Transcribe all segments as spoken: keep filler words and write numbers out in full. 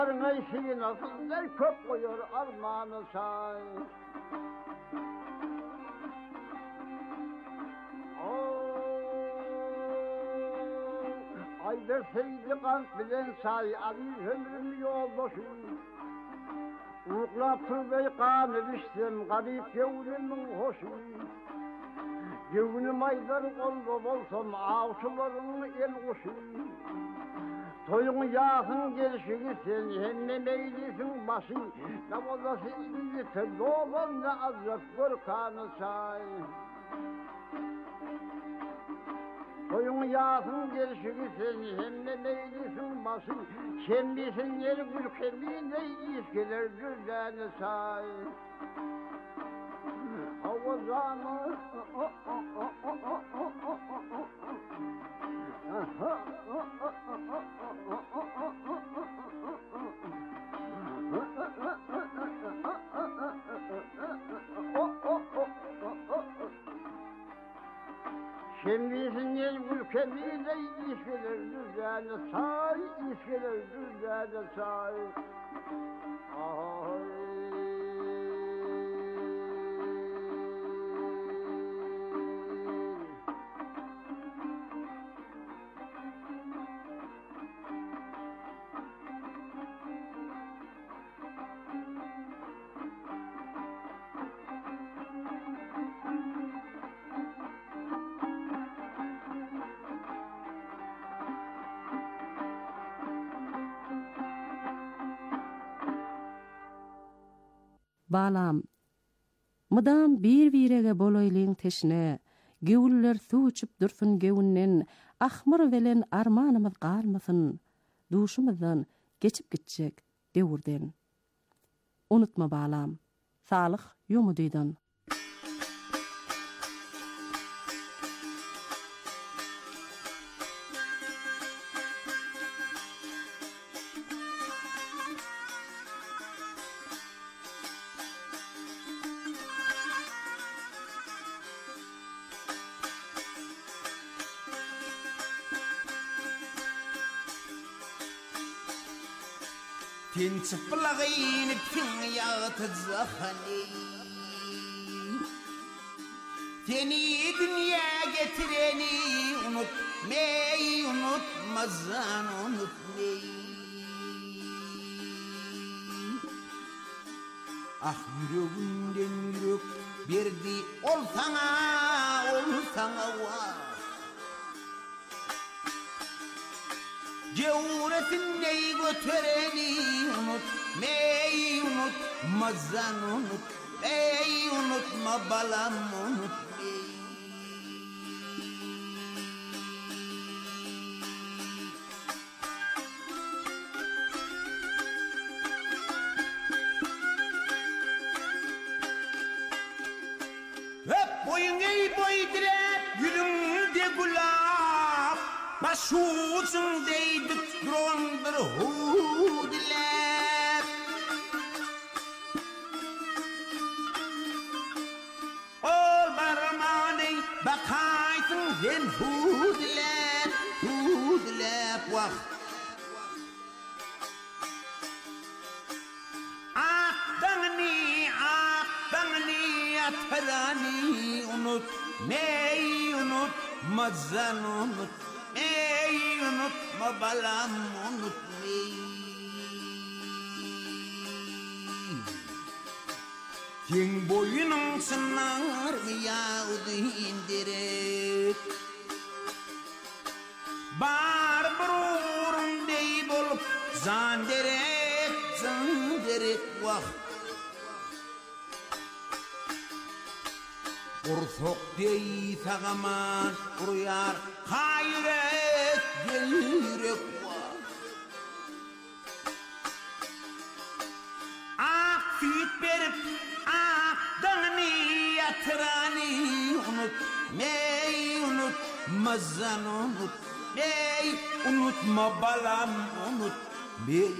Neyse nasıl der kök koyuyor armağanı say. Ay verseydi kant bilen say, aziz ömrüm yoldaşım. Uğuklap türbey kanı düşsem, garip gevrimin hoşum. Gevrim aydar kolda bolsam, avşuların el kuşum. Toyun yakın gelişini sen, henne meylisin başı. Namazası İngilizce, doğan ne azrak bir kanı say. Toyun yakın gelişini sen, henne meylisin başı. Şembisin yeri gülkemi, ne ilişkiler düzeni say. Havazanı Şembisin yel ülkemiyle ilişkiler düzeni say, ilişkiler düzeni say. Ay. Balam, mıdam bir virege boloyliň teşine, gewüller suçup dursun gewünnen, ahmar velen armanymyz galmasyn, duşumyzdan geçip gitjek dewurden. Unutma balam, salyk ýumudydan. Tin çıplağın tin yağıtı zahani Seni dünya getireni unutmayı unutmazsan unutmayı Ah yüreğinden yürek berdi ol sana ol sana var Cevretin neyi götüreni unut, meyi unutmazsan unut, meyi unutma balam unut meyi. Hep boyun ey boy direk, gülümde gulap. Başuçun deydik drondur hudilep Ol barmaney bakaysın hen hudilep Hudilep vah Akdağni akdağni atırani unut Meyi unut mazan unut Ey unutma balam unutmayı Kin boyunun sınar mı yağdı indirek Bar burun dey bolup zanderek zanderek vah Ursok dey sağaman uruyar hayrek yürek var Ak fit berip ak dağını yatırani unut Ney unut mazan unut Ney unutma balam unut Ney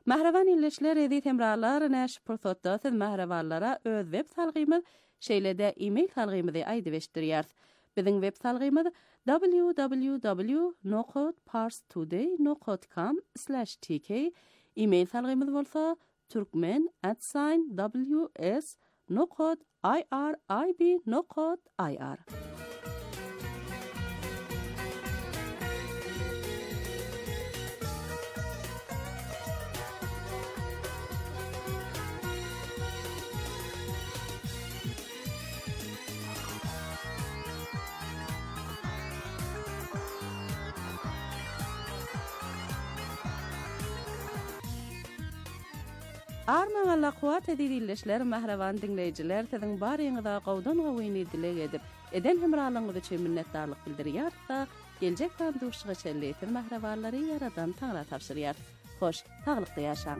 Mahravan illeşler edi temralar näş pursatda siz mahravanlara öz web salgymy şeýlede e-mail salgymy aýdy beşdirýär. Biziň web salgymyz w w w nokta parstoday nokta com slash t k. E-mail salgymyz bolsa turkmen at w s nokta i r i b nokta i r. Arman Allah kuwat edilişler mahravan dinleyijiler siziň baryňyza gowdan gowyny dilek edip eden hemralygyňyzy üçin minnetdarlyk bildirýär da geljek banduşyga çelleýär mahrawanlary yaradan taňra tapşyrýar. Hoş, taglykda ýaşaň.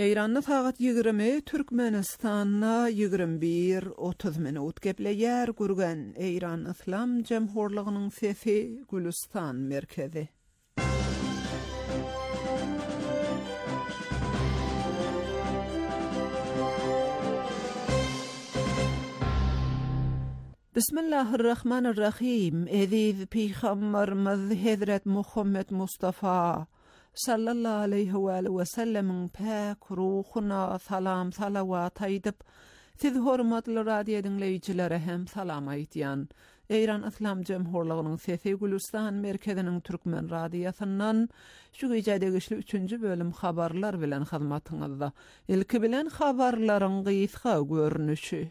Eýranda sagat ýigirmi, Türkmenistanda ýigirmi bir otuz minut gepleýär gurgan Eýran Islam Jemhurlygynyň sesi Gülistan merkezi. Bismillahirrahmanirrahim. Eziz Peygamberimiz Hazret Muhammed Mustafa sallallahu aleyhi ve sellemin pek ruhuna salam salavat aýdyp, siz hormatly radio dinleýijilere hem salam aýdýan. Eýran Islam Jemhurlygynyň sesi Gülistan merkeziniň türkmen radiosundan şu gecedegi üçünji bölüm habarlar bilen hyzmatyňyzda. Ilki bilen habarlaryň gysga görnüşi.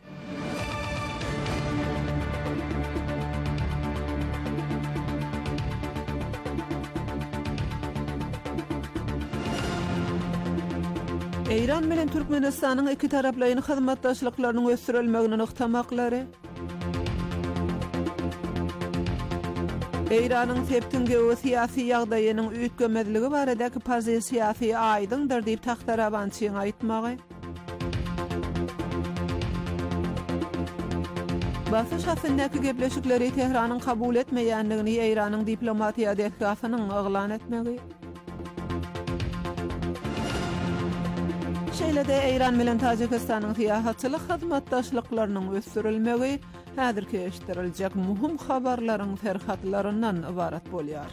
Eýran bilen Türkmenistanyň iki taraplaryň hyzmatdaşlyklarynyň ösürilmegini noktamakları. Eýranyň septinge we syýasy ýagdaýynyň üýtgemezligi baradaky pozisiýasy aýdyndyr diýip Taxtarabançyň aýtmagy. Basy şahsyndaky gepleşikleri Tehranyň kabul etmeýändigini Eýranyň diplomatiýa delegasynyň oglan etmegi. Şeýlede Eýran bilen Tajikistanyň syýasatçylyk hyzmatdaşlyklarynyň ösürilmegi häzirki eşitdirilejek muhim habarlaryň ferhatlaryndan ibarat bolýar.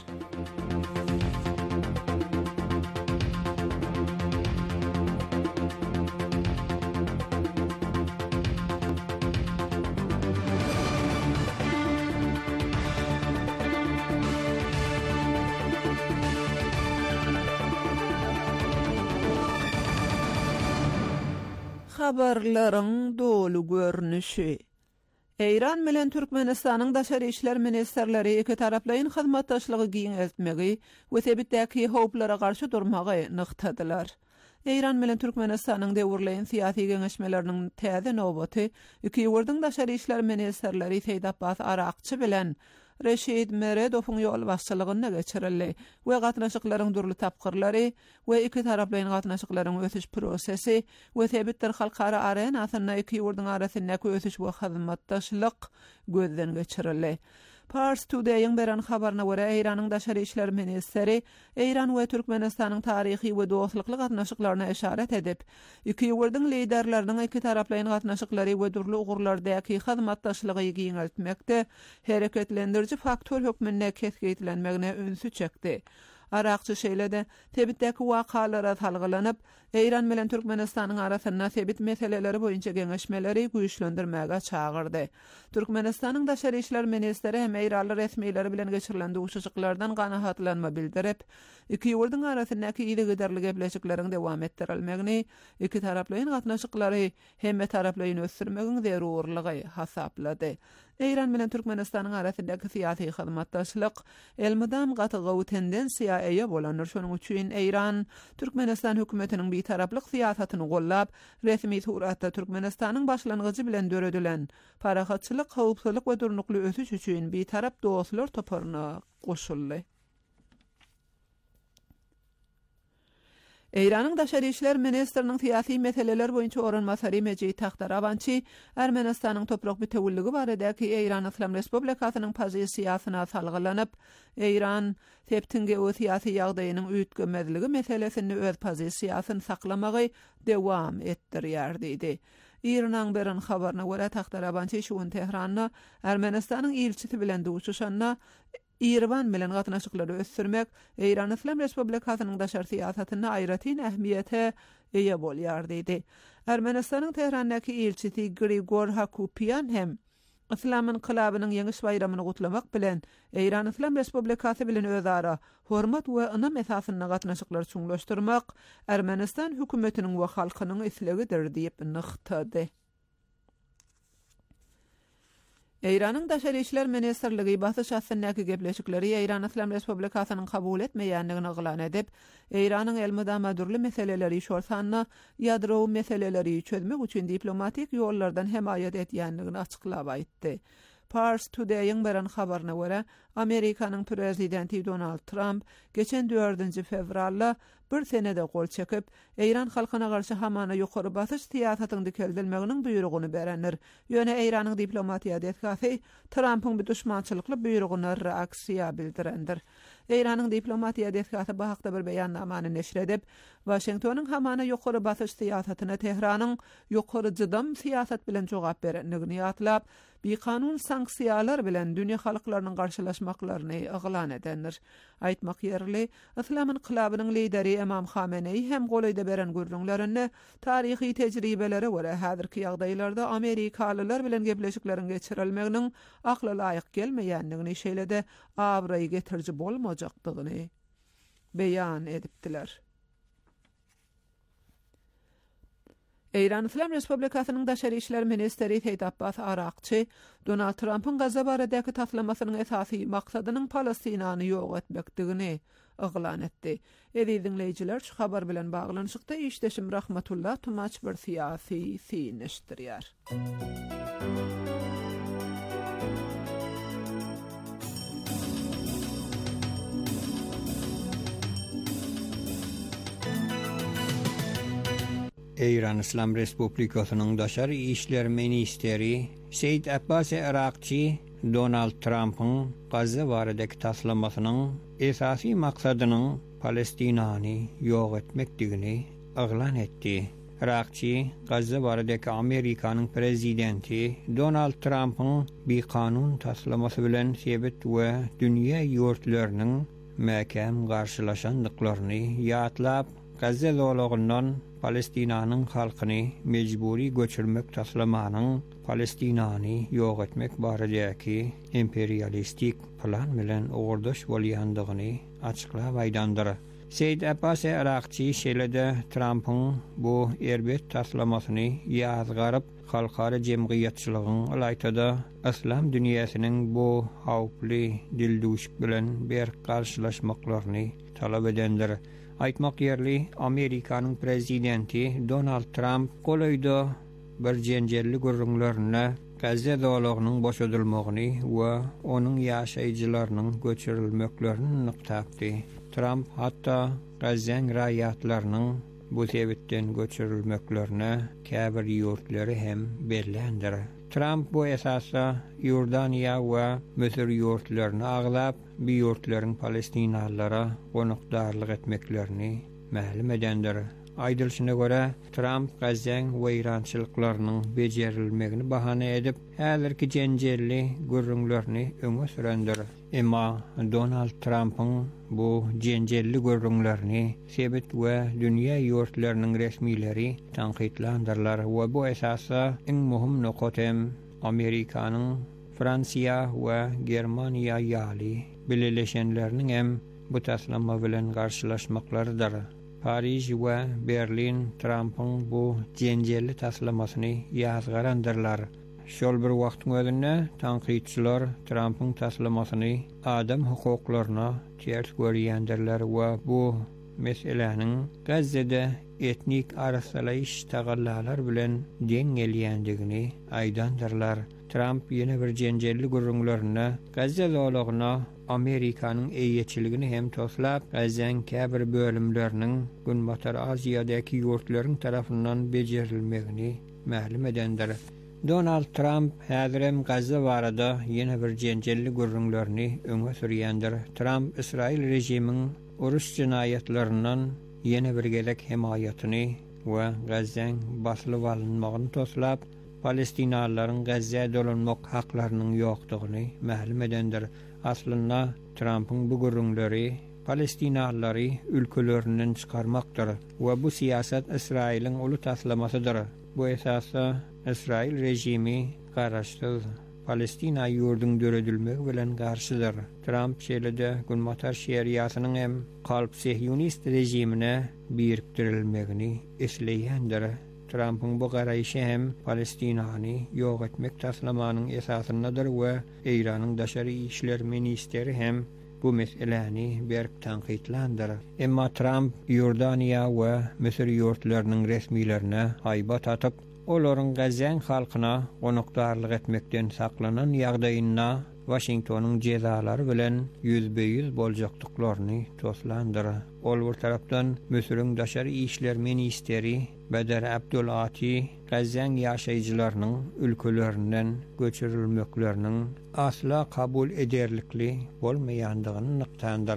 Habarlaryň dolu görnüşi. Eýran bilen Türkmenistanyň daşary işler ministerleri iki taraplaryň hyzmatdaşlygy giň etmegi we sebitdäki howplara garşy durmagy nyktadylar. Eýran bilen Türkmenistanyň döwürleýän syýasy geňeşmeleriniň täze nobaty iki ýurdyň daşary işler ministerleri Seýid Abbas Arakçy bilen Reşid Meredow'un ýol başçylygyna geçirildi we gatnaşyklaryň durly tapgyrlary we iki taraplaryň gatnaşyklaryň ötüş prosesi we sebitler halkara arenasyna iki ýurdyň arasyndaky ötüş we hyzmatdaşlyk gözden geçirildi. Pars Today'ın beren habarına göre Eýranyň daşary işler ministeri Eýran we Türkmenistanyň taryhy we dostlukly gatnaşyklaryna işaret edip, iki ýurdyň liderleriniň iki taraplaryň gatnaşyklary we durly ugurlardaky hyzmatdaşlygy giňeltmekde hereketlendiriji faktor hökmünde kesgitlenmegine ünsü çekdi. Arakçy şeýlede tebitdäki wakalara talgylanyp, Eýran bilen Türkmenistanyň arasynda sebit meseleleri boýunça geňeşmeleri güýçlendirmäge çagyrdy. Türkmenistanyň daşary işler ministeri hem Eýranly resmiýetleri bilen geçirilen duşuşyklardan ganahatlanma bildirip, iki ýurdyň arasyndaky ýygy gepleşikleriň dowam etdirilmegini, iki taraplaryň gatnaşyklary hem taraplaryň ösürmegini zerurlygy hasaplady. Eýran bilen Türkmenistanyň arasyndaky syýasy hyzmatdaşlyk elmydam gatygy tendensiýa eýe bolanlar. Şonuň üçin Eýran Türkmenistan hökümetiniň bir taraplyk syýasatyny gollap, resmi suratda Türkmenistanyň başlangyjy bilen döredilen parahatçylyk, howpsuzlyk we durnukly ösüş üçin bir tarap dostlar toparyna goşuldy. Eýranyň daşary işler ministeriniň syýasy meseleler boýunça oranmasary Mejid Taxtarabançy Ermenistanyň toprak bütewilligi baradaky Eýran Islam Respublikasynyň pozisiýasyna salgylanyp, Eýran septinge o syýasy ýagdaýynyň üýtgemezligi meselesini öz pozisiýasyny saklamagy dowam etdirýär diýdi. İran beren habaryna görä Taxtarabançy şu Tehranyň Ermenistanyň ilçisi bilen duşuşanna İran bilen gatnaşyklary ösürmek Eýran Islam Respublikasynyň daşary syýasatyna aýratyn ähmiýete eýe bolýar diýdi. Ermenistanyň Tehrandaky elçisi Grigor Hakupyan hem Islam inqilabynyň ýeňiş bayramyny gutlamak bilen Eýran Islam Respublikasy bilen özara hormat we ynam esasyna gatnaşyklary çuňlaşdyrmak Ermenistan hökümetiniň we halkynyň islegidir diýip nyktady. Eýranyň daşary işler ministerligi basy şahsyndaky gepleşikleri Eýran Islam Respublikasynyň kabul etmeýändigini oglan edip, Eýranyň elmydama durly meseleleri şorsanna ýadrowy meseleleri çözmek üçin diplomatik ýollardan hemaýat etýändigini açyklap aýtdy. Pars Today'ın beren habaryna görä, Amerikanyň prezidenti Donald Trump geçen dördünji fevralda bir senede gol çekip, Eýran halkyna garşy hamana ýokary basyş siýasatyny keldilmeginiň buýrugyny berenler. Ýöne Eýranyň diplomatiýa detgasy Trumpyň bir düşmançylykly buýrugyna reaksiýa bildirendir. Eýranyň diplomatiýa detgasy bu hakda bir beýannamany neşr edip, Washingtonyň hamana ýokary basyş siýasatyna Tehranyň ýokary jydam siýasat bilen jogap berenligini ýatlap, bir kanun sanksiyalar bilen dünýä halklarynyň garşylaşmaklaryny eglan edenler. Aýtmak ýerli, Islam inqilabynyň lideri Imam Khamenei hem golayda beren gürrüňlerini taryhy tejribelere görä häzirki ýagdaýlarda Amerikalylar bilen gepleşikleriň geçirilmeginiň akla laýyk gelmeýändigini şeýlede awraý getirji bolmajakdygyny beýan edipdiler. Eýran Islam Respublikasynyň Daşary işler ministeri Seyid Abbas Araqçy, Donald Trump'ın Gaza baradaki taslamasynyň esasy maksadynyň Palestinany ýok etmekdigini eglan etdi. Edi dinleýijiler şu habar bilen baglanyşykda işdeşim Rahmatullah Tumaç bir siyasi sinişdirýär. Eýran Islam Respublikasynyň Daşary işler ministeri Seyid Abbas Araqçy Donald Trump'ın Gaza baradaky taslamasynyň esasy maksadynyň Palestinany ýok etmekdigini eglan etdi. Araqçy Gaza baradaky Amerikanyň prezidenti Donald Trump'ın bir kanun taslamasy bilen sebet we dünýä ýurtlarynyň mäkem garşylaşandyklaryny ýatlap, Gaza zolagyndan Palestinanyň halkyny mejburi göçürmek taslamanyň Palestinany ýok etmek baradaky imperialistik plan bilen ogurdaş bolýandygyny açyklap aýdandyr. Seyid Abbas Araqçy şeýlede Trump'ın bu erbet taslamasyny ýazgaryp halkara jemgyýetçiligiň alaýtada Islam dünýäsiniň bu hawply dilduşyk bilen bir garşylaşmaklaryny talap edendir. Aýtmak ýerli, Amerikanyň prezidenti Donald Trump golayda bir jenjelli gürrüňlerine Gaza dowlagynyň boşadylmagyny we onuň ýaşaýjylarynyň göçürilmeklerini nyktapdy. Trump hatda Gazaň raýatlarynyň bu sebepden göçürilmeklerine käbir ýurtlary hem bellendir. Trump bu esasda Ýordaniýa we Mesir ýurtlaryny aglap, bu ýurtlaryň Palestinalylara gonukdarlyk etmeklerini mälim edendir. Aýdylşyna görä, Trump Gazaň weýrançylyklarynyň bejerilmegini bahane edip, häzirki jenjelli gürrüňlerini öňe sürendir. Emma Donald Trump'ın bu jenjelli gürrüňlerini sebet we dünýä ýurtlarynyň resmileri tanqidlandyrlar we bu esasda iň muhim nokatem Amerikanyň Fransiýa we Germaniýa ýaly bileleşenleriniň hem bu taslama bilen garşylaşmaklarydyr. Paris we Berlin Trump'ın bu jenjelli taslamasyny ýazgarandyrlar. Şol bir wagtyň özünde tanqidçiler Trump'ın taslamasyny adam hukuklaryna ters görýändirler we bu meseleniň Gazada etnik arasalaýyş tagallalar bilen deň gelýändigini aýdandyrlar. Trump ýene bir jenjelli gürrüňlerine Gaza zolagyna Amerikanyň eýetçiligini hem toslap, Gazaň käbir bölümleriniň Günbatar Aziýadaky ýurtlaryň tarapyndan bejerilmegini mälim edendir. Donald Trump häzirem Gaza barada ýene bir jenjelli gürrüňlerini öňe sürýändir. Trump Israil rejiminiň uruş jinayetleriniň ýene bir gelek hemayatyny we Gazaň baslyp alınmagyny toslap, Palestinalylaryň Gaza dolanmak haklarynyň ýokdugyny mälim edendir. Aslında Trump'ın bu gürrüňleri Palestinalylary ülkelerinden çykarmakdyr we bu siýasat Israil'in uly taslamasydyr. Bu esasda Israil rejimi garaşsyz Palestina ýurdunyň döredilmegi bilen garşydyr. Trump şeýlede Günbatar şeriýatynyň hem kalp sehyonist rejimine birikdirilmegini esleýändir. Trump'ın bu garaýşy hem Palestinany ýok etmek taslamanyň esasyndadyr we Eýranyň Daşary işler ministeri hem bu meseleni berk tanqidlandyr. Emma Trump Ýordaniýa we Mesir ýurtlarynyň resmilerine haýbat atyp, olaryň Gazaň halkyna gonukdarlyk etmekden saklanan ýagdaýyna Washington'un cezalary bilen yüzbe yüz boljakdyklaryny toslandyr. Ol bir tarapdan Mösürüň daşary işler ministeri Bedar Abdulati Gazan ýaşaýjylarynyň ülkelerinden göçürilmekleriniň asla kabul ederlikli bolmaýandygyny nyktandyr.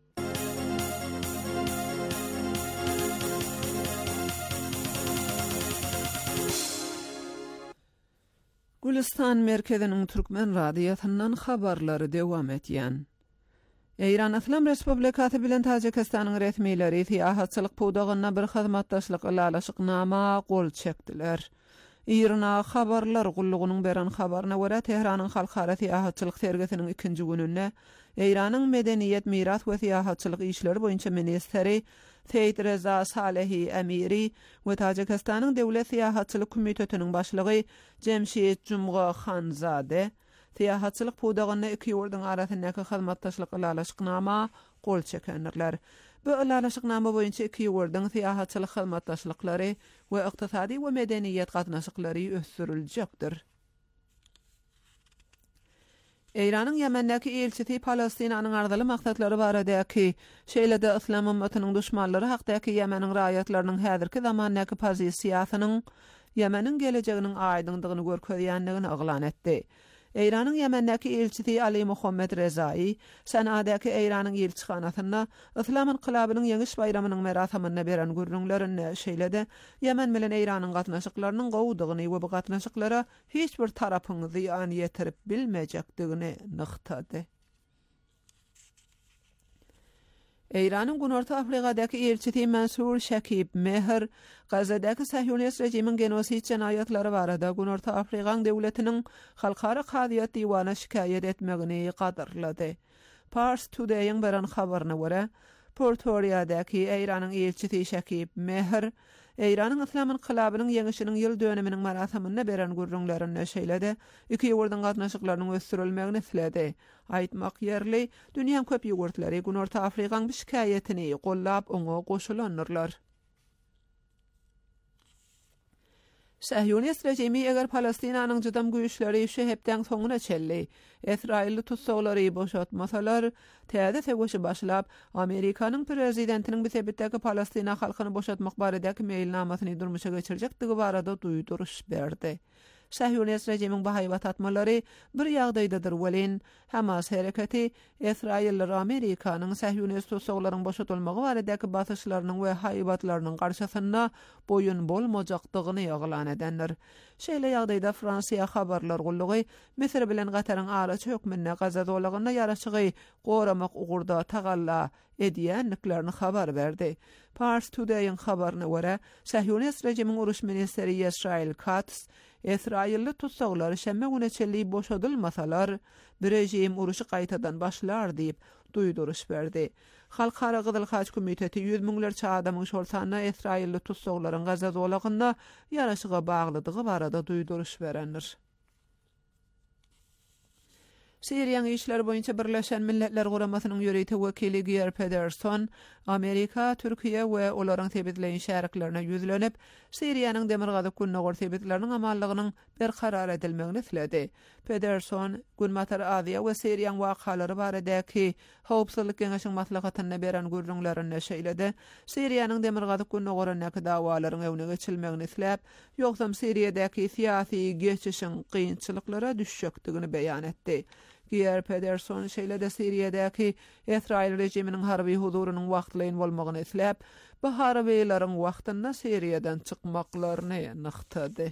Gülistan merkeziniň Türkmen radiýasyndan habarlary dewam etýän. Eýran Islam Respublikasy bilen Tajikistanyň resmiýleri siýasatçylyk pudagyna bir hyzmatdaşlyk ilalaşyknama gol çekdiler. Irna habarlar gullugynyň beren habaryna görä Tehranyň halkara siýasatçylyk sergisiniň ikinji gününde Eýranyň medeniýet, miras we siýasatçylyk işleri boýunça ministeri Seyid Reza Salehi Emiri we Tajikistanyň dewlet siýasatçylyk komitetiniň başlygy Cemşid Jumga Khanzade siýasatçylyk pudagyna iki ýurduň arasyndaky hyzmatdaşlyk ilalaşyknama gol çekenler. Bu ilalaşyknama boýunça iki ýurduň siýasatçylyk hyzmatdaşlyklary we ykdysady we medeniýet gatnaşyklary ösdüriljekdir. Eýranyň Ýemendäki elçisi Palestinanyň ardaly maksatlary baradaky şeýlede Islam ümmetiniň düşmanlary hakdaky Ýemeniň raýatlarynyň häzirki zamandaky pozisiýasynyň Ýemeniň gelejeginiň aýdyndygyny görkezýändigini aglan etdi. Eýranyň Ýemendäki elçisi Ali Muhammed Rezai Sanadaky Eýranyň elçixanasyna Islam inqilabynyň ýeňiş bayramynyň merasimine beren gürrüňlerini şeýlede Ýemen bilen Eýranyň gatnaşyklarynyň gowudygyny we bu gatnaşyklara hiç bir tarapyň ziýan ýetirip bilmejekdigini nyktady. Eýranyň Günorta Afrikadaky elçisi Mansur Shakib Mehr Gazadaky Sahyonist rejimiň genosid jinaýatlary barada Günorta Afrikaň dewletiniň halkara kadiýat diwana şikaýet etmegini gadarlady. Pars Today'ın beren habaryna görä, Portoriýadaky Eýranyň elçisi Shakib Mehr Eýranyň Islam inqilabynyň ýeňişiniň ýyl döneminiň marasamyna beren gürrüňlerini şeýlede iki ýurduň gatnaşyklarynyň ösdürilmegini tiledi. Aýtmak ýerli, dünýäň köp ýurtları Günorta Afrikaň bu şikaýetini gollap oňa goşulanyrlar. Sahyonist rejimi eger Palestinanyň jydam güýçleri şu hepden soňuna çelli, Israilli tutsaglary boşatmasalar, täze segoşy başlap Amerikanyň prezidentiniň bu sebäpdäki Palestina halkyny boşatmak baradaky meýilnamasyny durmuşa geçirjekdigi barada duýduruş berdi. Sahyonist rejimiň bu haýbat atmalary bir ýagdaýdadyr welin Hamas hereketi Israilli Amerikanyň Sahyonist tutsaklaryň boşatylmagy baradaky basyşlarynyň we haýbatlarynyň garşysyna boyun bolmajakdygyny ýaglan edenler. Şeýle ýagdaýda Fransiýa habarlar gullugy Misir bilen Gataryň araçy hökmüne Gaza dolagyna ýaraşygy goramak ugurda tagalla edýänliklerini habar berdi. Pars Today'ın habaryna görä, Sahyonist rejimiň uruş ministeri Yisrael Katz Israilli tutsaklary şemme güne çelli boşadylmasalar, bir rejim uruşy gaýtadan başlar diýip duýduruş berdi. Halkara Gyzyl Haç Komiteti yüz miňlerçe adamyň şol sanyna Israilli tutsaklaryň Gaza dolagyna ýaraşyga baglydygy barada duýduruş berenler. Siriýanyň işleri boýunça Birleşen Milletler Guramasynyň ýöreýti wekili Geir Pedersen, Amerika, Türkiýe we olaryň tebitleýän şäriklerine ýüzlenip, Siriýanyň demirgazyk günnägör tebitleriniň amallygynyň berkarar edilmegini tiledi. Pedersen, Günmatar Aziýa we Siriýanyň wakalary baradaky Howpsuzlyk Geňeşiň maslahatyna beren gürrüňlerini şeýledi. Siriýanyň demirgazyk günnägöründäki dawalaryň öwne geçilmegini tilep, ýoksam Siriýadaky syýasy geçişiň kynçylyklara düşjekdigini beýan etdi. Geir Pedersen şeýlede Siriýadaky Israil rejiminiň harby huzurunyň wagtlaýyn bolmagyny islep, bu harbylaryň wagtyna Siriýadan çykmaklaryny nyktady.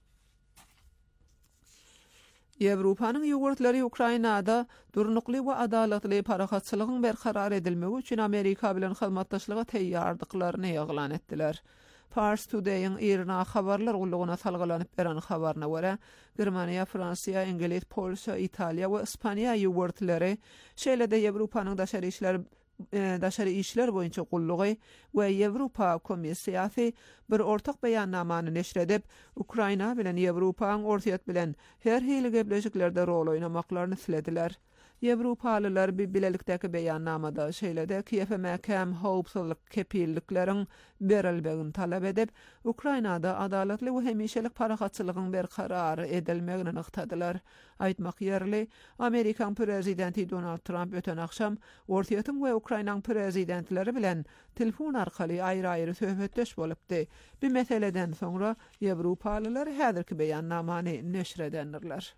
Ýewropanyň ýogurtlary Ukrainada durnukly we adalatly parahatçylygyň berkarar edilmegi üçin Amerika bilen hyzmatdaşlyga teýýardyklaryny ýaglan etdiler. Pars Today'ın Irna habarlar gullugyna salgylanyp beren habaryna görä, Germaniýa, Fransiýa, Ingilis, Polşa, Italiýa we Ispaniýa ýogurtlary şeýlede Ýewropanyň daşary işler daşary işler boýunça gullugy we Ýewropa Komissiýasy bir ortak beýannamany neşr edip, Ukraina bilen Ýewropanyň ortaýat bilen her hili gepleşiklerde rol oýnamaklaryny silediler. Ýewropalylar bir bilelikdäki beýannamada şeýlede kiýefe mäkäm howpsuzlyk kepilliklerin berilmegini talap edip, Ukrainada adalatly we hemişelik parahatçylygyň berkarar edilmegini yktadylar. Aýtmak ýerli, Amerikan prezidenti Donald Trump öten akşam Ortaýatyn we Ukrainaň prezidentleri bilen telefon arkaly aýry-aýry söhbetdeş bolupdy. Bir meseleden soňra Ýewropalylar häzirki beýannamany neşr edenler.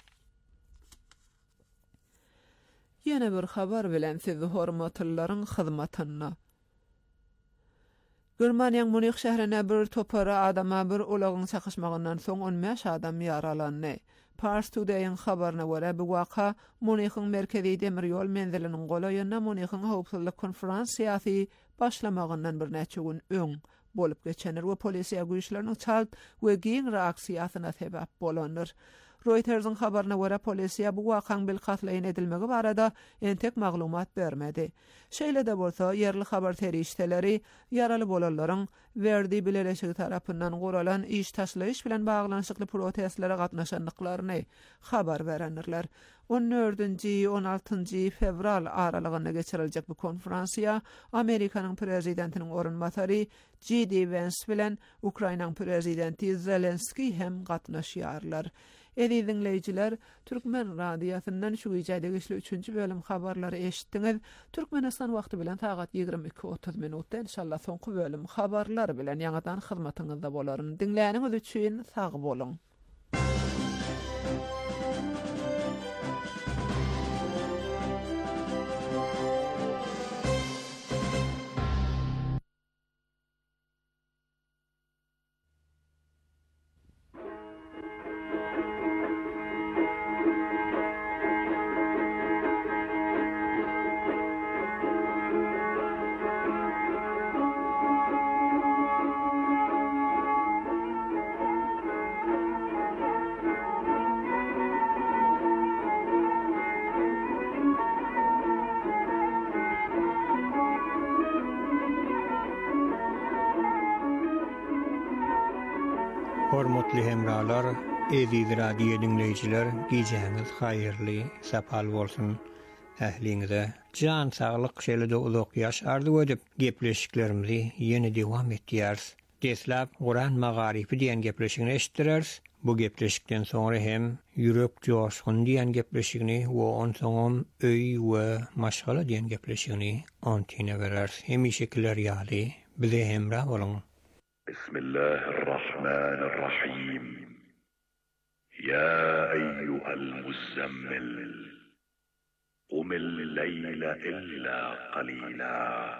Yine bir habar bilen sizi hormatlylaryň hyzmatyna. Germaniýanyň Munich şäherine bir topara adama bir ulagyň çakyşmagyndan soň on beş adam ýaralandy. Pars Today'ın habarına göre bu waka Munich'in merkezi demir yol menzilinin golaýyna Munich'in howpsuzlyk konferensiýasy başlamagyndan bir näçe gün öň bolup geçenler we polisiýa güýçleriniň çalt we giň reaksiýasyna sebäp bolandyr. Reuters'ın habarına göre polisiýa bu wakaň bil katlaýyn edilmegi barada entek maglumat bermedi. Şeýle de bolsa, yerli habar terişdeleri yaraly bolanlaryň Verdi bileşigi tarapyndan guralan iş taşlayış bilen baglanyşykly protestlere gatnaşanlyklaryny habar berenler. on dördünji on altıncı fevral aralygyna geçiriljek bu konferensiýa Amerikanyň prezidentiniň orunmatary J D Vance bilen Ukrainaň prezidenti Zelenski hem gatnaşýarlar. Edi dinleyijiler, Türkmen radiýasyndan şu güýjäde geçli üçünçi bölüm habarlary eşitdiňiz. Türkmenistan wagty bilen tagat ýygrimi iki otuz minutda inşallah soňky bölüm habarlar bilen ýa-da hyzmatyňyzda bolaryn. Dinläniňiz üçin sag bolun. Hormatly hemralar, eziz radio dinleyijiler, gecäňiz haýyrly, sapal bolsun. Ähliňize jan saglyk şeýlede uzak ýaş arzu edip gepleşiklerimizi ýene dowam etdirýäris. Deslap Guran Magarifi diýen gepleşigini eşitdirýäris. Bu gepleşikden soňra hem ýürek joşgun diýen gepleşigini we on soňam öý we maşgala diýen gepleşigini antine berýäris. Hemişekiler ýaly bize hemra bolun. بسم الله الرحمن الرحيم يا أيها المزمل قم الليل إلا قليلا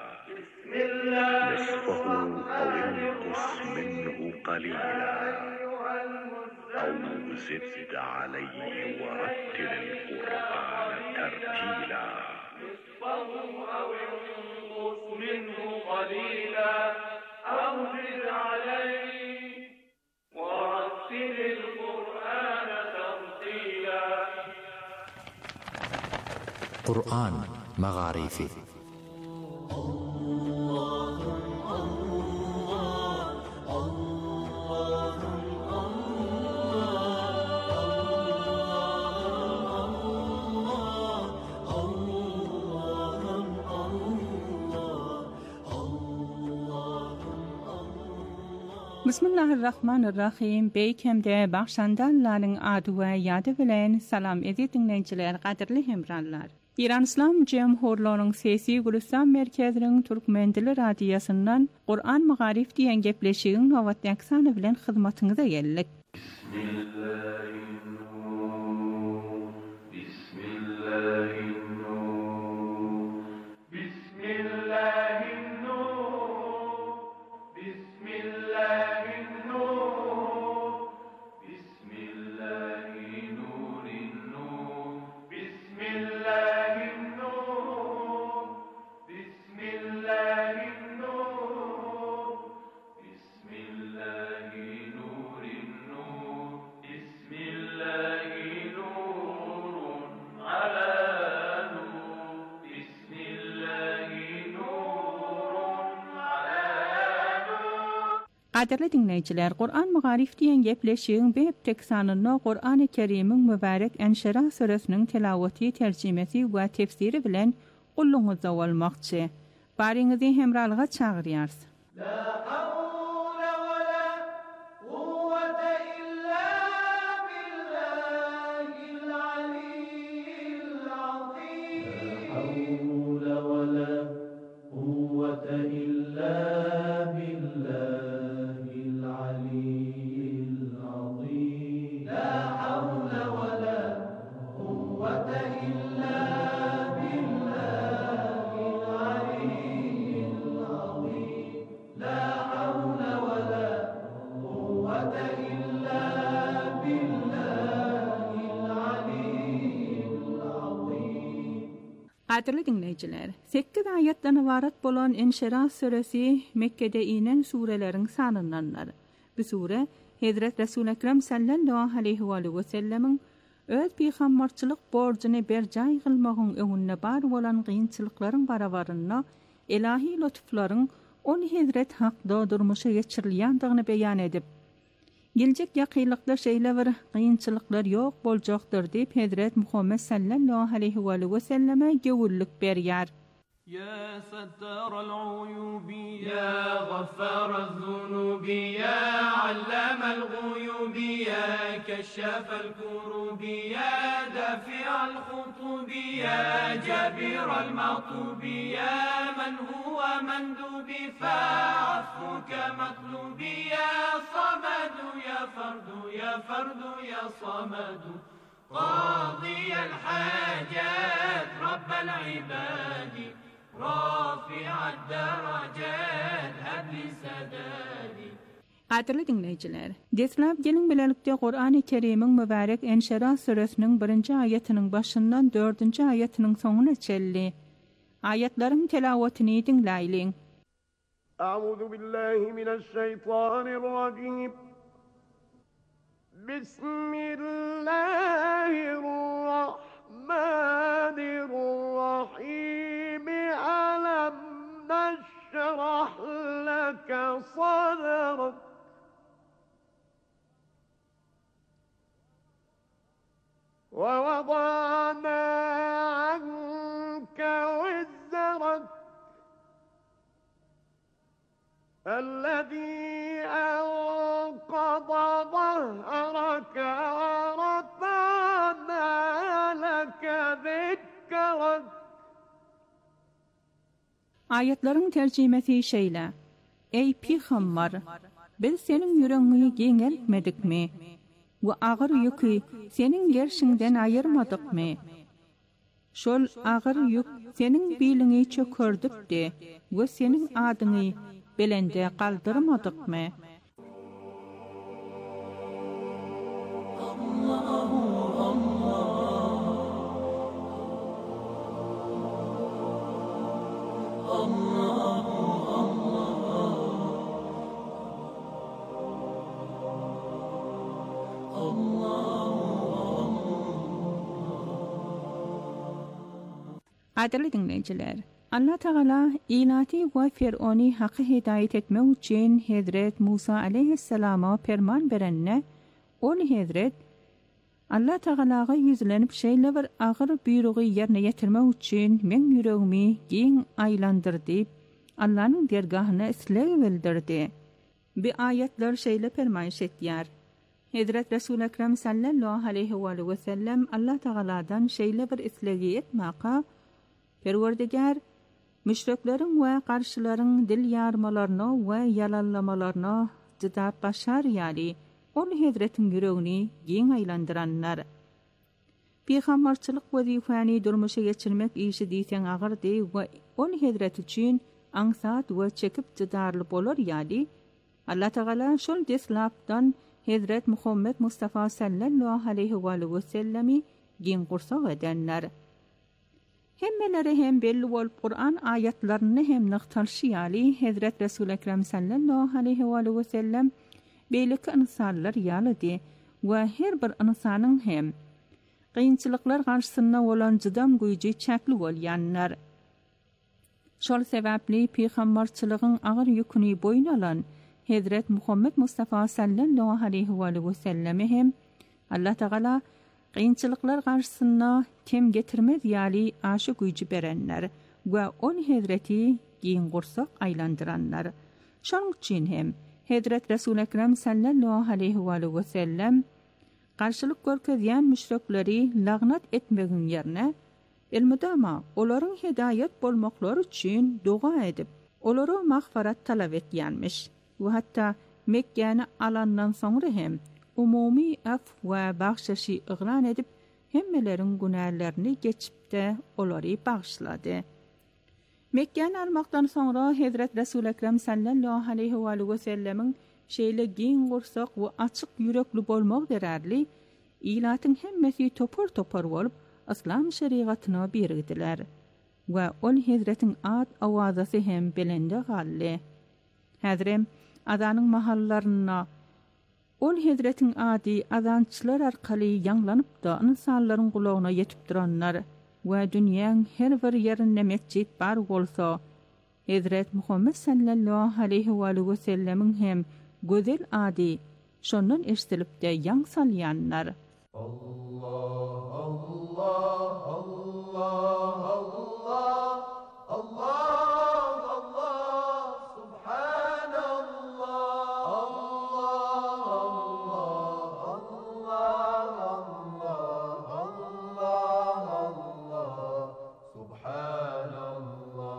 نصفه أو انقص منه قليلا أو زد عليه ورتل القرآن ترتيلا نصفه أو انقص منه قليلا أو زد عليه ورتل القرآن ترتيلا. قرآن مغاريفي Bismillahirrahmanirrahim. Beýkemde bagşandanlaryň ady we ýady bilen salam edip dinleýijiler, gaderli hemranlar. İran İslam Cemhurlarynyň sesi Gülistan merkeziniň türkmen dili radiýasyndan Qur'an Magarif diýen gepleşigiň nowat ýaksany bilen hyzmatyňyza geldik. Bismillahirrahmanirrahim. Qadirli dinleyiciler, Qur'an Magarif diyen gepleşiğin bep teksanını Qur'an-ı Kerim'in mübarek Enşirah suresinin telavati, tercimesi ve tefsiri bilen qulluğunuzda olmaqçı. Barinizi hemralığa çağırıyarız. La havle ve la kuvvete illa billahil aliyyil azim. La havle ve la kuvvete illa billahil aliyyil azim. La havle ve la kuvvete illa Qadirli dinleyiciler, sekiz ayetden ibaret bolan Enşirah suresi Mekke'de inen surelerin sanındanlar. Bu sure Hazret Resul Ekrem sallallahu aleyhi ve sellemin öz peygamberçilik borcunu berjay kılmağın öňünde bar bolan kıyınçılıkların barabarına ilahi lütufların on Hazret haqda durmuşa geçirilýändigini beýan edip, gelecek yakıylıklar şeyle var, kıyınçılıklar yok, bolcaqdır deyip Hazret Muhammed sallallahu aleyhi ve selleme gevurluk berýär. Ya sattar al-uyubi, ya ghaffar al-zunubi, ya allam al-ghuyubi, ya kashaf al-kurubi, ya dafi' al-khutubi, ya jabir al-matubi, ya man huwa mandubi, fa'afuka matlubi, ya samadu, ya fardu, ya fardu, ya samadu, qadi al-hajat, rabb al-ibadi, رافع الدرجات هب لي سدادي. Qadirli dinleyiciler, deslap gelin bilelikde Qur'an-ı Kerim'in mübarek Enşirah suresinin birinci ayetinin başından dördüncü ayetinin sonuna çelli. Ayetlerin telavotini dinleyin. A'udhu billahi mineşşeytanirracim. Bismillahirrahmanirrahim. ألم نشرح لك صدرك ووضعنا عنك وزرك الذي أنقض ظهرك ورفعنا لك ذكرك. Ayetlerin tercümesi şeyle: Ey Peygamber, biz senin yüreğini geneltmedik mi? Ve ağır yükü senin gerşinden ayırmadık mı? Şol ağır yük senin bilini çökürdük de ve senin adını belende kaldırmadık mı? Qadirli dinleyiciler, Allah Teala ilati ve Firavun'u hakkı hidayet etmek için Hazret Musa aleyhisselama ferman berenne, ol Hazret Allah Teala'ga yüzlenip şeyle bir ağır buyruğu yerine getirmek için men yüreğimi giyin aylandır deyip Allah'ın dergahına isleği bildirdi. Bir ayetler şeyle fermayış etdiyar. Hazret Resul Ekrem sallallahu aleyhi ve sellem Allah Teala'dan şeyle bir isleği etmaka, Perverdigar, müşriklerin ve karşıların dil yarmalarına ve yalanlamalarına cıdap başar yali, ol Hazretin yüreğini giyin aylandıranlar. Peygamberçilik vazifani durmuşa geçirmek işi diysen ağır dey ve ol Hazret için ansat ve çekip cıdarlı olur yali, Allah Teala şol deslapdan Hazret Muhammed Mustafa sallallahu aleyhi ve sellemi giyin kursa edenler. Hemmeleri hem belli olup Kur'an ayetlerini hem nıqtalşiyali Hazret Resul Ekrem sallallahu aleyhi ve sellem beylik insanlar yalıdi ve her bir insanın hem kıyınçılıklar karşısında olan cıdam gücü çekli olyanlar. Şol sebepli peygamberçiliğin ağır yükünü boyun alan Hazret Muhammed Mustafa sallallahu aleyhi ve sellem hem Allah Teala qiyinçiliklar karşısında tem getirmez yali aşı gücü berenler ve on Hazreti giyin qursak aylandıranlar. Şonuň üçin hem Hazret Resul Ekrem sallallahu aleyhi ve sellem qarşılık görkezýän müşrikleri lagnat etmegin ýerine elmudama olaryň hidayet bolmaklary üçin dua edip olary magfirat talap etýänmiş. We hatta Mekke'ni alandan soňra hem umumy af we bagşaşy iglan edip hemmeleriň günahlarını geçipde olary bagşlady. Mekke'ni almakdan soňra Hazret Resul Ekrem sallallahu aleyhi ve sellemiň şeýle giň gursak we açyk ýürekli bolmak derärli ilatyň hemmesi topar topar bolup İslam şeriatyna berdiler. We ol Hazretiň ad awazasy hem belende gally. Häzirem adanyň mahallaryna ol Hazretiň ady azançylar arkaly ýanglanyp da insanlaryň gulagyna ýetip duranlar we dünýäň her bir ýerinde mesjid bar bolsa Hazret Muhammed sallallahu aleyhi ve sellemiň hem gözel ady şondan eşitilip de ýang salýanlar. Allah Allah Allah Allah Allah Allah subhanallah Allah Allah Allah Allah Allah subhanallah.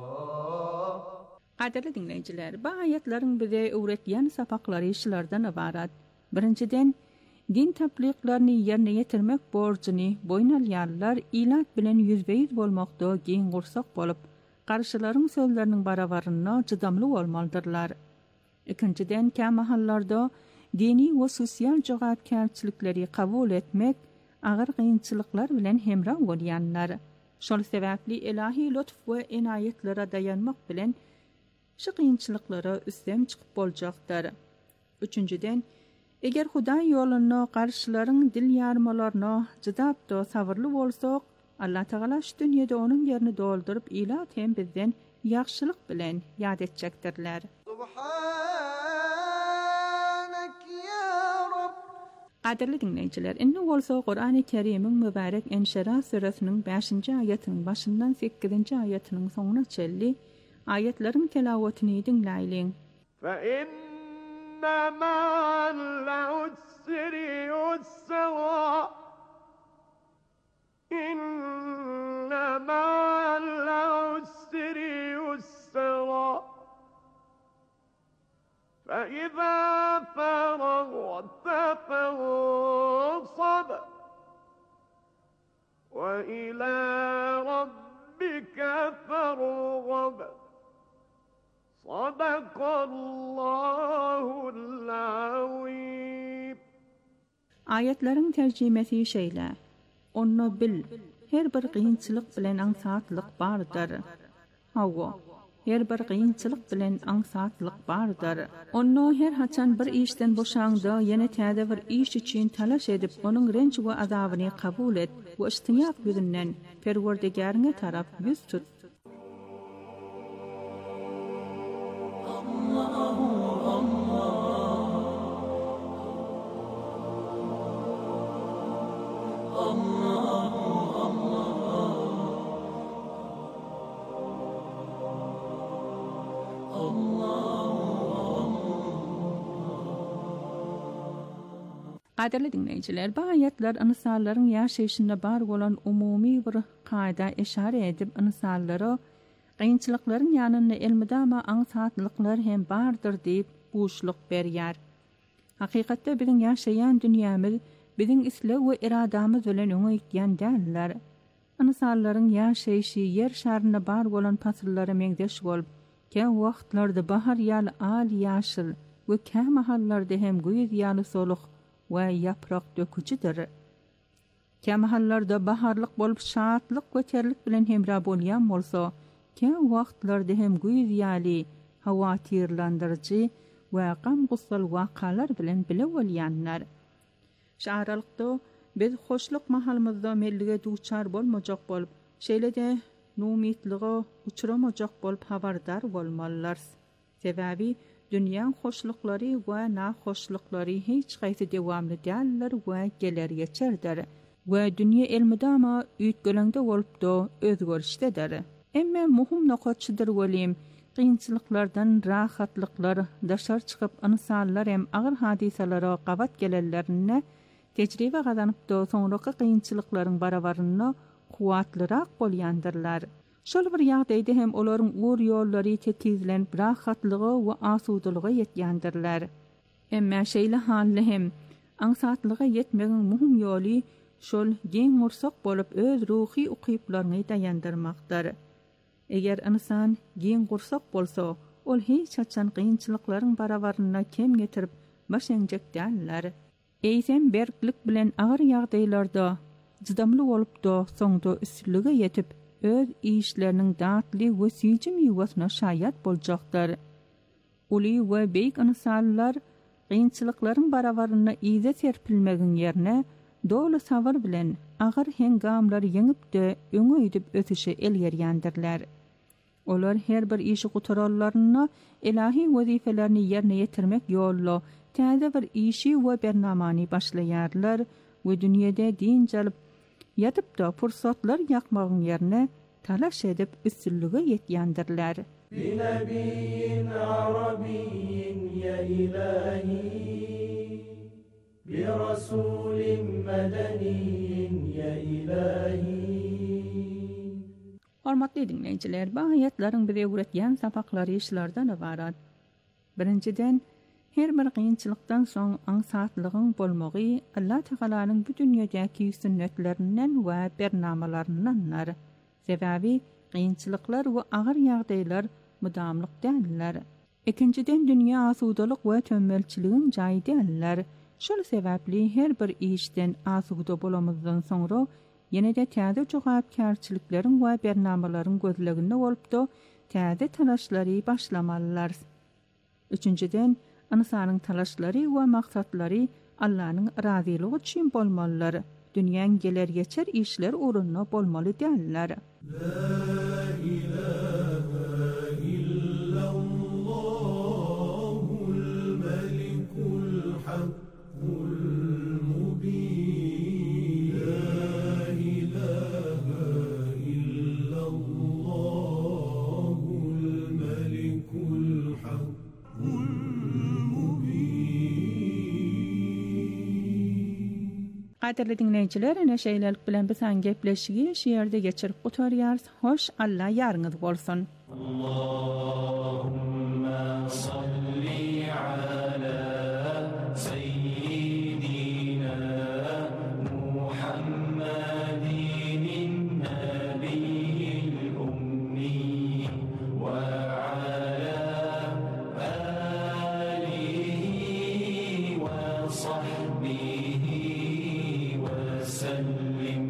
Qadirli dinleyijiler, bu ayetlerin bize öwretýän sapaklary şulardan ibarat. Birinciden din tabliklaryny ýerine ýetirmek borçyny boýnalýarlar ilat bilen yüzbeýiz bolmakda giň gursak bolup, garşylaryň sözleriniň barabaryna çydamly bolmalydyrlar. Ikinciden, kämahallarda dini we sosial jogapkärçilikleri kabul etmek agyr gynçylyklar bilen hemra bolýanlar. Şol sebäpli ilahi lütf we enayetlere dayanmak bilen şu gynçylyklara üstem çykyp boljakdyr. Üçüncüden, eger Hudaý ýoluny garşylaryň dil ýarmalaryna jydap da sabırly bolsak, Allah Taala şu dünýede onuň ýerini doldurup ilat hem bizden ýagşylyk bilen ýad etjekdirler. Subhanak ya Rabb. Qadirli dinleyijiler, indi bolsa Qur'an-ı Kerim'in mübarek Enşirah suresiniň beşinji aýatynyň başyndan sekkizinji aýatynyň soňuna çelli ayetleriň telawatini dinläýin. Fa inna ma'al usri yusra. Inna ma'al usri yusra. Fa iza faragta fansab. Wa ila rabbika farghab. Sadaqallahul azim. Ayetlerin tercümesi şeýle. Onu bil, her bir gynçylyk bilen aňsatlyk bardyr. Hawa, her bir gynçylyk bilen aňsatlyk bardyr. Onu her haçan bir işden boşaňda ýene täze bir iş üçin talaş edip, onuň renç we azabyny kabul et we istinýap ýüzünden Perwerdigäriňe tarap ýüz tut. Qadirli dinleyijiler, bu ayetler insanlaryň ýaşaýyşynda bar bolan umumy bir kaýda eşare edip insanlara gynçylyklaryň ýanyna elmidama aňsatliklar hem bardyr diýip buşluk berýär. Hakykatda biziň ýaşaýan dünýämiz biziň isle we iradamyz bilen öňe gitýän däller. İnsanlaryň ýaşaýyşy ýer şaryna bar bolan pasyllara meňdeş bolup, kä wagtlarda bahar ýaly al ýaşyl we kä mahallarda hem güýz ýaly soluk we ýaprak döküjidir. Kä mahallarda baharlyk bolup şatlyk we terlik bilen hemra bolýan bolsa, kä wagtlarda hem güýz ýaly hawa tirlandyrjy we gam gussal wakalar bilen bile bolýanlar. Şaharlykda biz hoşluk mahalymyzda mellige duçar bolmajak bolup, şeýle-de numitlige uçuramajak bolup habardar bolmalylar. Sebäbi Dünýäň hoşluklary we nahoşluklary hiç gaýsy dewamly däller we geler geçerler. We dünýä elmidama üýtgeleňde bolupdy, özgörüşdedir. Emme muhim nokatçydyr welim. Qiyinçiliklardan rahatlıklar daşar çıkıp insanlar hem ağır hadisalara qabat gelenlerine tecrübe kazanıp da sonraki qiyinçilikların barabarına kuvatlırak bolýandyrlar. Şol bir ýagdaýda hem olaryň uğur ýollary tekizlenip rahatlygy we asudylygy ýetýändirler. Emme şeýle hally hem aňsatlyga ýetmegen muhim ýoly şol geň mursak bolup öz ruhy ukyplaryny daýandyrmakdyr. Eger insan geň gursak bolsa, ol hiç açan qiyinçiliklaryň barabaryna kem getirip başenjek däller. Eýsem berklik bilen agyr ýagdaýlarda jydamly bolup da soňda üstünlüge ýetip öz işleriniň datly we süýjüm ýuwasyna şaýat boljakdyr. Uly we beýik insanlar qiyinçiliklaryň barabaryna iýde serpilmegin ýerine dolu sabar bilen agyr hengamlary ýeňip de öňe ýitip ötüşe elýärýändirler. Olar her bir işi gutararlaryna ilahi wezifelerini yerine ýetirmek ýolly täze bir işi we bernamany başlaýarlar we dünýede din jalyp ýatyp da fursatlar ýakmagyň ýerine talaş edip üstünlüge ýetýändirler. Binabiyyin arabiyyin ya ilahi bi rasulin medeniyyin ya ilahi. Hormatly dinleýijiler, bu aýatlaryň bize öwretýän sapaklary işlerden ibarat. Birinciden, her bir qiyinçilykdan soň aňsatlygyň bolmagy Allah Taalanyň bu dünýädäki sünnetlerinden we bernamalaryndanlar. Sebäbi qiyinçilyklar we agyr ýagdaýlar mudamlyk däller. Ikinciden, dünýä asudalyk we tömmelçiligiň jaýy däller. Şol sebäpli her bir işden asuda bolamyzdan soňra ýene-de täze jogapkärçilikleriň we bernamalaryň gözleginde bolup da täze talaşlary başlamalylar. Üçünciden, insanyň talaşlary we maksatlary Allahyň razyligi üçin bolmalylar. Dünýäň geler geçer işler uğruna bolmaly däller. La ilahe illallahul melikul hakkul mubin. La ilahe illallahul melikul hakkul Qadirli dinleyijiler, ene şeýlelik bilen biz han gepleşigi şeýerde geçirip gutarýarys. Hoş Allah ýaryňyz bolsun. Allahumma salli ala seyyidina Muhammadin nabiyyil ummi ve ala alihi ve sahbihi وسلم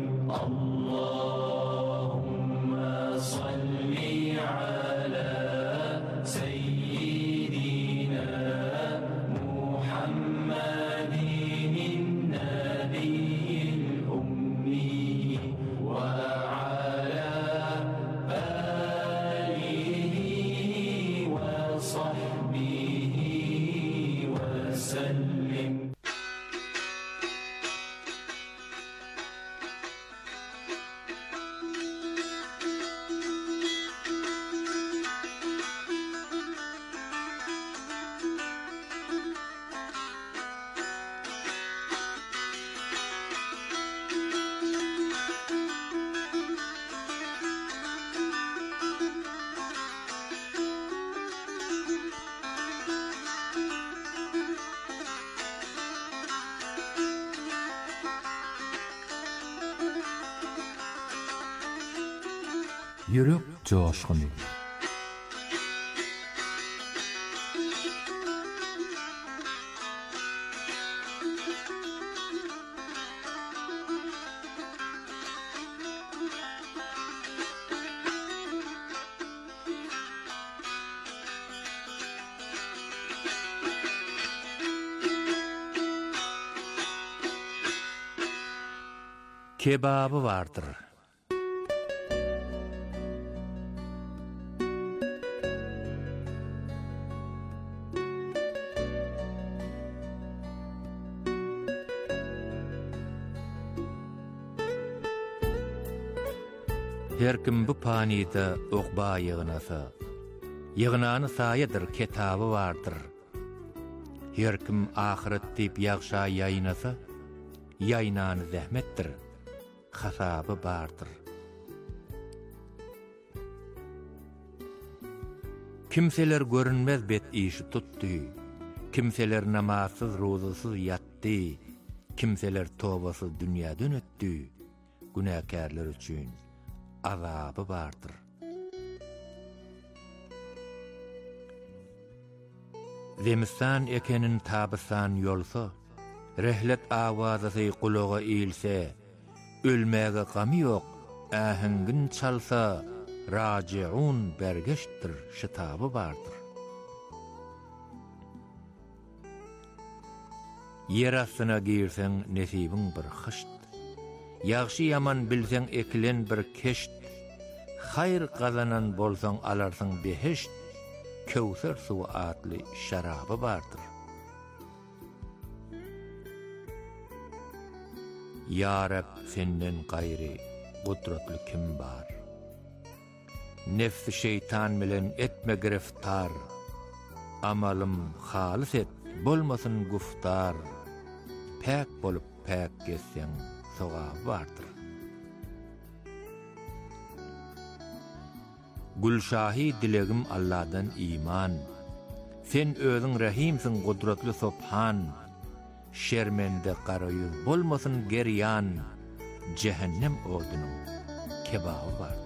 اللهم صل على سيدنا محمد النبي الأمي وعلى آله وصحبه وسلم. Yürek coşkuny. Kebabı vardır. Her kim bu paniyda oqba yığınasa, yığınanı sayadır ketabı vardır. Her kim ahiret deyip yağşa yayınasa, yayınanı zahmettir, hasabı bardır. Kimseler görünmez bet işi tuttu, kimseler namazsız rozasız yattı, kimseler tövbasız dünyadan öttü, günahkarlar üçün azabı bardır. Zemistan ekenin tabısan yolsa, rehlet avazası kulağa eğilse, ölmege gamy yok, ahengin çalsa, raciun bergeştir, şitabı bardır. Yer astına girsen nesibin bir hışt, yaxşı yaman bilsen ekilen bir keşt, hayır kazanan bolsan alarsın beheşt, Kevser suwu adlı şarabı bardır. Ya Rab, senden gayri kudretli kim bar? Nefsi şeytan bilen etme giriftar, amalım halis et, bolmasın guftar, pek bolup pek geçsen sowab vardır. Gülşahi dilegim Allah'dan iman, sen özün rahimsin kudretli Subhan, şermende qarayüz bolmasın geryan, cehennem odunun kebabı vardır.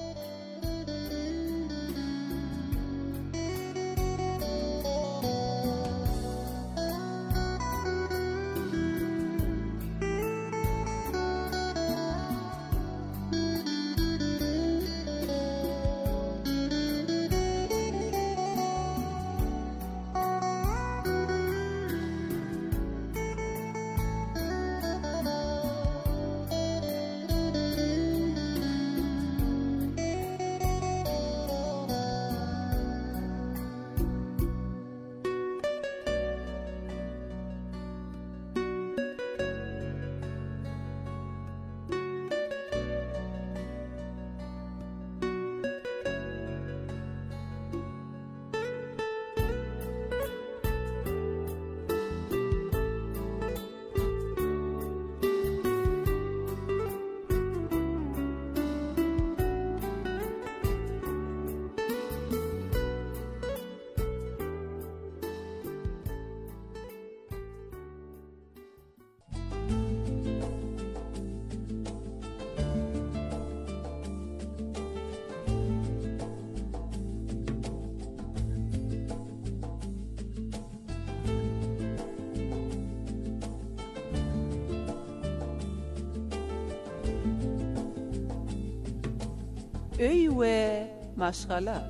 Öy we maşgala.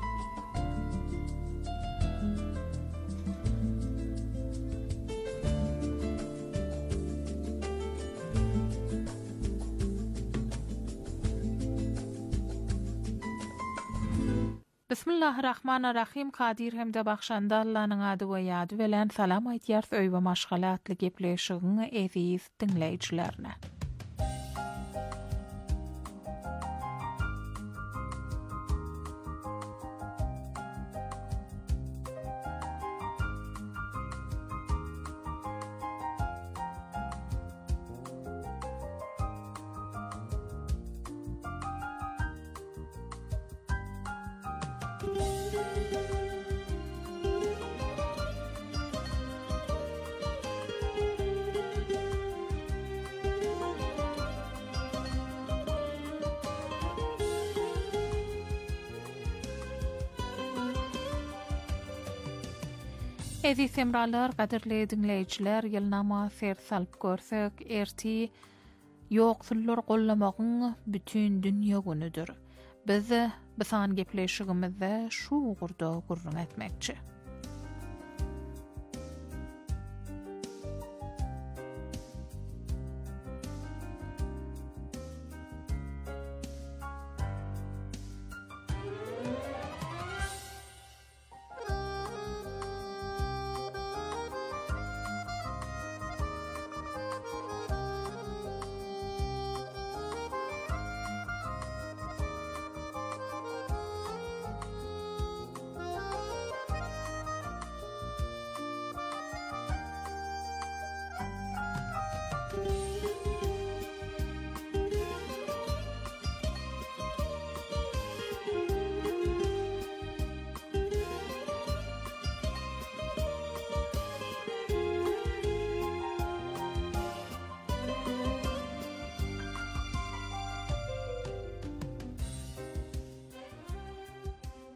Bismillahirrahmanirrahim. Kadir hem de baxşanda Allah'ın adı ve yadı velen salam aytiyar öy ve maşgalatlı gepleşiğini eziz dinleyicilerine. Ezi semralar, qadirli dinleyiciler, yılnama ser salp görsek, erti yoqsullar qollamağın bütün dünya günüdür. Biz bisan gepleşigimizde şu uğurda gurrun etmekçi.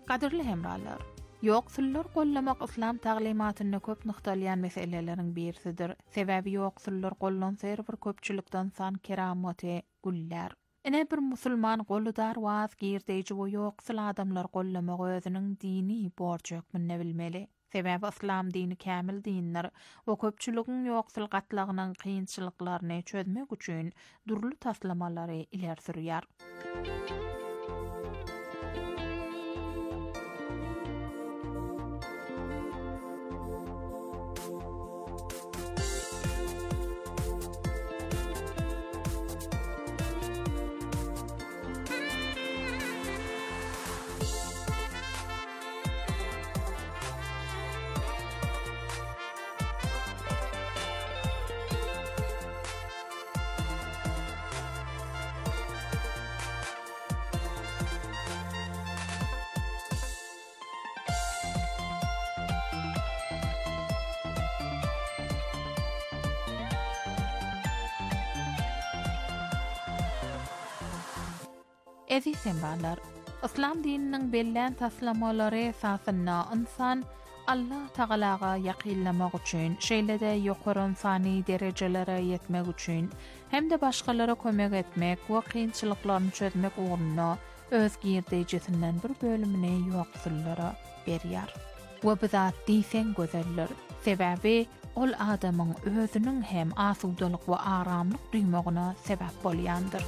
Qadirli hemralar, ýoksullar gollamak islam taglimatyny köp nykdalyan meselelerin birisidir. Sebäbi ýoksullar gollansaýar bir köpçülikden san keramaty güller. Ene bir musulman goludar waz girdeji we ýoksul adamlar gollamak özüniň dini borçy hükmünde bilmeli. Sebäbi islam dini kämil dinler we köpçüligiň ýoksul gatlagynyň kynçylyklaryny çözmek üçin durly taslamalary ileri sürýär. Ezi semralar, İslam dininin bellen taslamalary esasynda insan Allah Tagalaga ýakynlamak üçin, şeýlede ýokary insany derejelere ýetmek üçin, hemde başgalara kömek etmek we kynçylyklaryny çözmek ugruna öz girdejisinden bir bölümini ýoksullara berýär. We bizat diýsen gözeller, sebäbi ol adamyň özüniň hem asudalyk we aramlyk duýmagyna sebäp bolýandyr.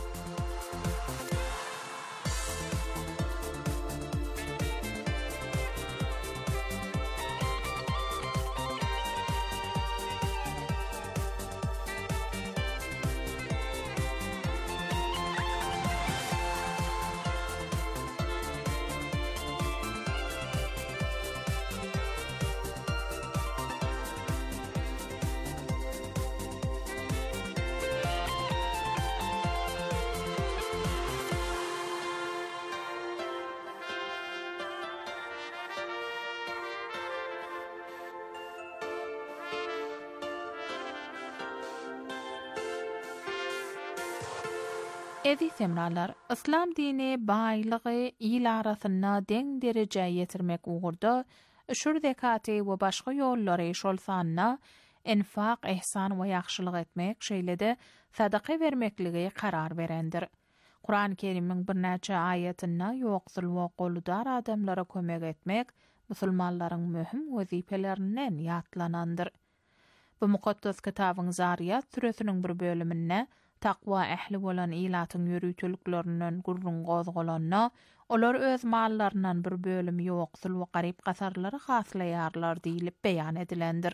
Ezi semralar, İslam dini baýlygy il arasynda deň derejä ýetirmek ugurda şur zekaty we başga ýollary şolsanna enfaq, ihsan we ýaxşylyk etmek, şeýlede sadaka bermekligi karar berendir. Kur'an-ı Kerim'in bir näçe ayetinde ýoksul we goludar adamlara kömek etmek musulmanlaryň möhüm wezifelerinden ýatlanandyr. Bu mukaddas kitabyň Zariyat süresiniň bir bölüminde takwa ehli bolan ilatyň ýörütüliklerinden gurrun gozgolanna, olar öz mallaryndan bir bölüm ýoksul we garyp gasarlara haslaýarlar diýilip beýan edilendir.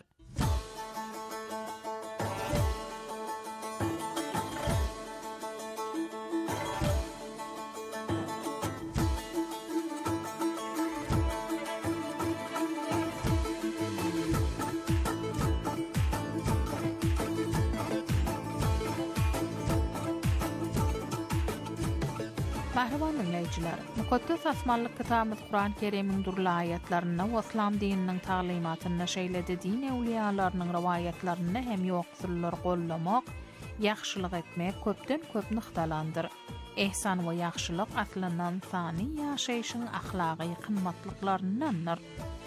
Mahraman dinleyijiler, mukaddas asmanlyk kitabymyz Kur'an-ı Kerim'in durly ayetlerini we İslam dininiň taglimatyny şeýlede din ewliyalarynyň rivayetlerini hem ýoksullar gollamak, ýaxşylyk etmek köpden köp nykdalandyr. Ihsan we ýaxşylyk aslyndan sany ýaşaýyşyň ahlaky kymmatlyklarynyňdyr.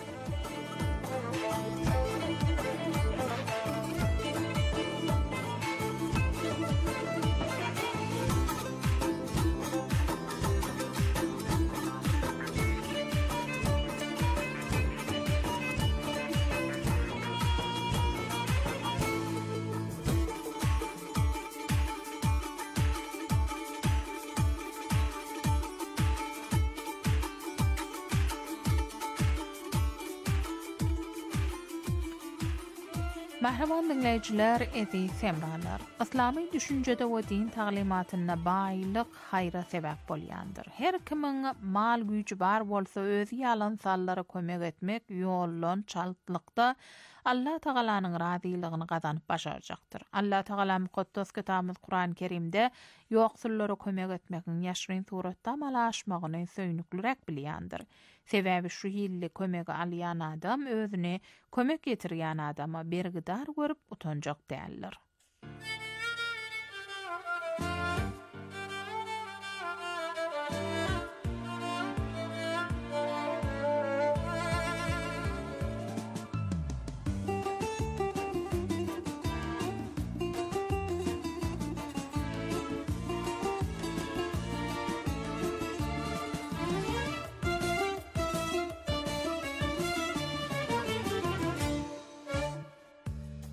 Mahraman dinleyijiler, ezi semralar, İslami düşünjede we din taglimatyna baýlyk haýra sebäp bolýandyr. Her kimiň mal güýji bar bolsa özü ýalansallara kömek etmek ýollan çaltlykda Allah Tagalanyň razylygyny gazanyp başarjakdyr. Allah Tagala mukaddas kitabymyz Kur'an-ı Kerim'de ýoksullara kömek etmegiň ýaşryn suratda malaşmagyny söýnüklerek bilýändir. Sebäbi şu ýylly kömek alýan adam özüni kömek getirýän adama bergidar görüp utanjak däldir.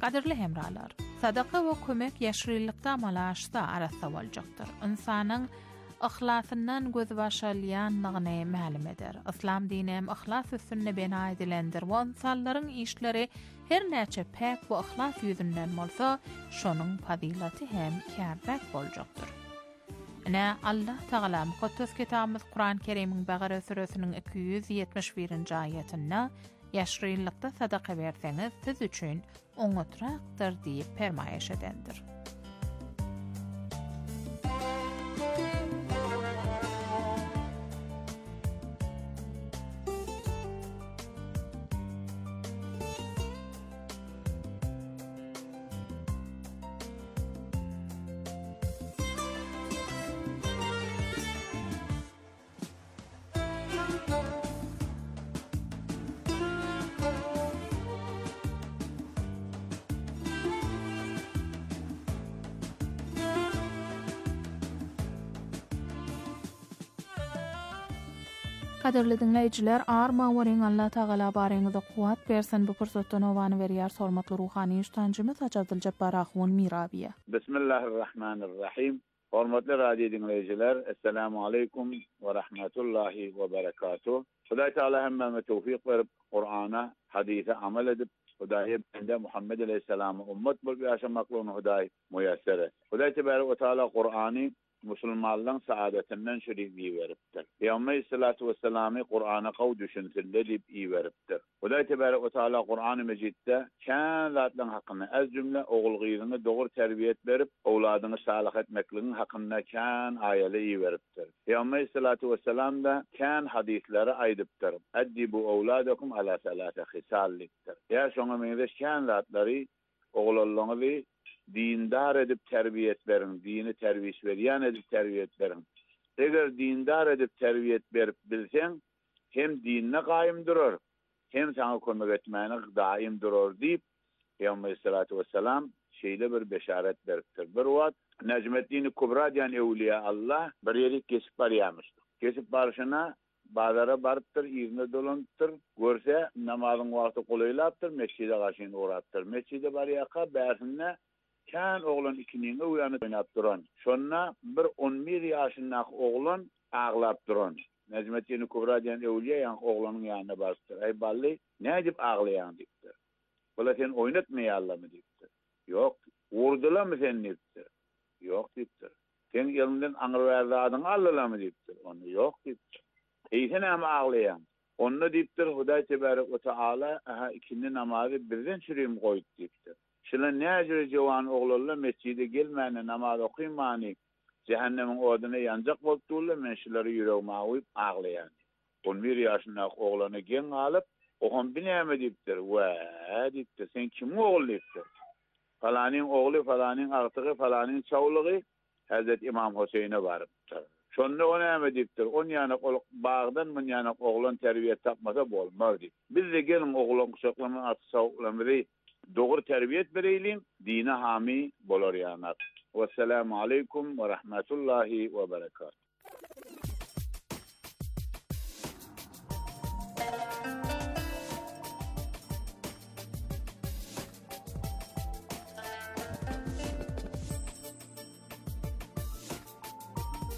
Qadirli hemralar, sadaka we kömek ýaşrylyqda malaşda arasda boljakdyr. İnsanyň ihlasyndan göz başalýanlygyny ma'lum eder. İslam dini hem ihlas üstüne bina edilendir. Bu insanlaryň işleri her näçe pek we ihlas ýüzünden bolsa, şonuň fazilaty hem kärbek boljakdyr. Ene Allah Taala Mukaddes kitabymyz Kur'an-ı Kerim'iň Bagara suresiniň iki yüz yetmiş birinji aýatynda ýaşrylyqda sadaka berseňiz siz üçin oňatrakdyr diýip permaýeş edendir. Kaderli dinleyijiler, arma wariň Allah Taala bareňizde kuwat bersin. Bu pursatdan owany berýär hormatly ruhany iştancymyz Hacadil Jabbar Ahwun Mirabiýa. Bismillahirrahmanirrahim. Hormatly radio dinleyijiler, assalamu aleykum we rahmetullahi we berekatuh. Hudaý Taala hemme tawfik berip Kur'ana, hadise amel edip Hudaýa bende Muhammed aleyhissalamy ummat bolup ýaşamaklygyny Hudaý muyassar. Hudaý Tebaraka we Taala Kur'any Müslümanlaryň saadetinden şerik beripdir. Peygamber sallallahu aleyhi ve sellem Kur'ana gaw düşünsinde diýip beripdir. Hudaý Tebaraka we Taala Kur'an-ı Mejidde kän zatlaryň hakyny az jümle ogul gyzyny dogry terbiýet berip, owladyny salih etmekligiň hakynda kän aýaly beripdir. Peygamber sallallahu aleyhi ve sellem de kän hadisleri aýdypdyr. Addibu owladakum ala salasa khisallikdir. Ya şoňa meňzeş kän zatlary ogulallaryny dindar edip terbiyet verin, dini terbiyet berýän edip terbiyet verin. Eger dindar edip terbiyet berip bilseň, hem dinine gaýym durar, hem sana kömek etmäne daim durar diýip Peygamber sallallahu aleyhi ve sellem şeýle bir beşaret beripdir. Bir wagt Necmettin Kubra diýen ewliya Allah bir ýeri kesip barýarmyş. Kesip barşyna bazara barypdyr, ýerine dolandyr, görse namazyň wagty golaýlapdyr, mescide gaşyny uğratdyr. Mescide barýaka bärsinde kän oglan ikiniňe uýanyp oýnap duran. Şonna bir on bir ýaşyndaky oglan aglap duran. Necmettin Kubra diýen ewliýa ýa oglanyň ýanyna barypdyr. Ey bally, nädip aglaýan diýipdir. Bola sen oýnatmaýarlarmy diýipdir. Ýok, urdulamy sen diýipdir. Ýok diýipdir. Sen ýerden aňyr adyň allalamy diýipdir. Onu ýok diýipdir. Ey sen hem aglaýan. Onu diýipdir Hudaý Tebaraka we Taala aha ikindi namazy birden çürüm goýdy diýipdir. Şuna näjür jowan oglanlar mescide gelmäni namaz okymanny cehennemiň oduny ýanjak bolup durlar, men şulary ýüregime aýyp aglaýan. on bir ýaşyndaky oglany gen alyp, "Oğlum binäme?" diýipdir. "Wa" diýipdir. "Sen kim ogly?" diýipdir. "Falanyň ogly, falanyň artygy, falanyň çawlygy Hazrat İmam Hüseýne barypdyr." "Şonda o näme?" diýipdir. "On ýany bagdan men ýany oglan terbiýet tapmasa bolmaz" diýip. "Biz de gelin oglan kuşaklama aty sawlamy dogry terbiýet bereýin, dine hami bolar ýanar. Wassalamu aleykum we rahmetullahi we berekatuh.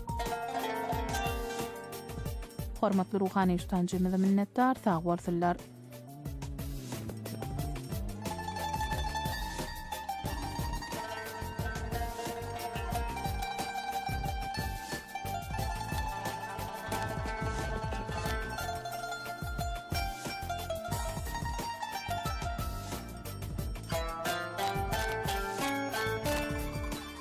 Hormatly ruhany iştancymyza minnetdar, sag bolsunlar.